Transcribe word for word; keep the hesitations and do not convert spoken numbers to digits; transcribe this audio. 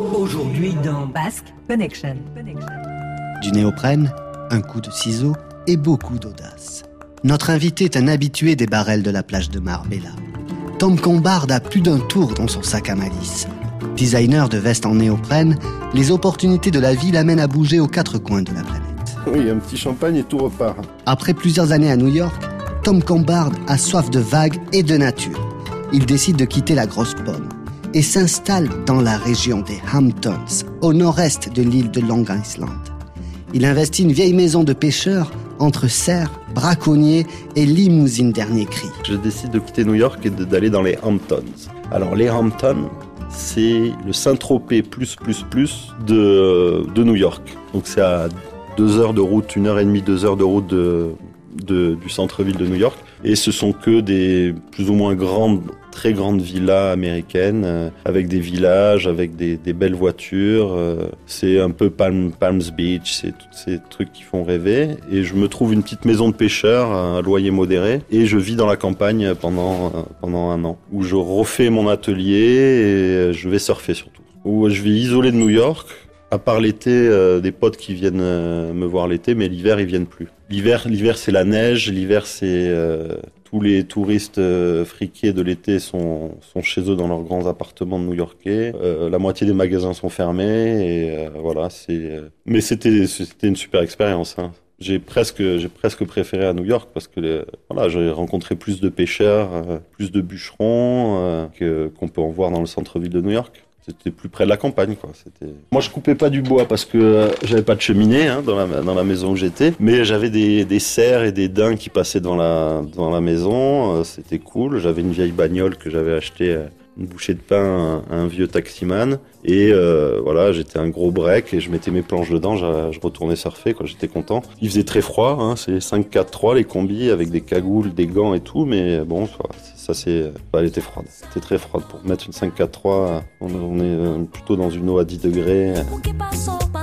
Aujourd'hui dans Basque Connection. Du néoprène, un coup de ciseau et beaucoup d'audace. Notre invité est un habitué des barrels de la plage de Marbella. Tom Combard a plus d'un tour dans son sac à malice. Designer de vestes en néoprène, les opportunités de la vie l'amènent à bouger aux quatre coins de la planète. Oui, un petit champagne et tout repart. Après plusieurs années à New York, Tom Combard a soif de vagues et de nature. Il décide de quitter la grosse pomme et s'installe dans la région des Hamptons, au nord-est de l'île de Long Island. Il investit une vieille maison de pêcheurs entre cerfs, braconniers et limousines dernier cri. Je décide de quitter New York et de, d'aller dans les Hamptons. Alors les Hamptons, c'est le Saint-Tropez plus plus plus de, de New York. Donc c'est à deux heures de route, une heure et demie, deux heures de route de, de, du centre-ville de New York. Et ce sont que des plus ou moins grandes, très grandes villas américaines, euh, avec des villages, avec des, des belles voitures. Euh, c'est un peu Palm, Palms Beach, c'est tous ces trucs qui font rêver. Et je me trouve une petite maison de pêcheur, un loyer modéré, et je vis dans la campagne pendant, euh, pendant un an, où je refais mon atelier et je vais surfer surtout. Où je vis isolé de New York. À part l'été, euh, des potes qui viennent euh, me voir l'été, mais l'hiver, ils viennent plus. L'hiver, l'hiver c'est la neige, l'hiver, c'est euh, tous les touristes euh, friqués de l'été sont, sont chez eux dans leurs grands appartements new-yorkais. Euh, la moitié des magasins sont fermés, et euh, voilà, c'est... Euh... Mais c'était, c'était une super expérience, hein. J'ai presque, j'ai presque préféré à New York parce que les, voilà, j'ai rencontré plus de pêcheurs, euh, plus de bûcherons euh, que, qu'on peut en voir dans le centre-ville de New York. C'était plus près de la campagne, quoi. C'était... Moi, je coupais pas du bois parce que euh, j'avais pas de cheminée hein, dans, la, dans la maison où j'étais, mais j'avais des, des cerfs et des daims qui passaient dans la, dans la maison. Euh, c'était cool. J'avais une vieille bagnole que j'avais achetée, euh, une bouchée de pain à un vieux taximan. Et euh, voilà, j'étais un gros break et je mettais mes planches dedans, je, je retournais surfer, quoi. J'étais content. Il faisait très froid, hein, c'est cinq quatre trois les combis avec des cagoules, des gants et tout, mais bon, ça, ça c'est, bah, elle était froide. C'était très froide pour mettre une cinq quatre trois. On, on est plutôt dans une eau à dix degrés.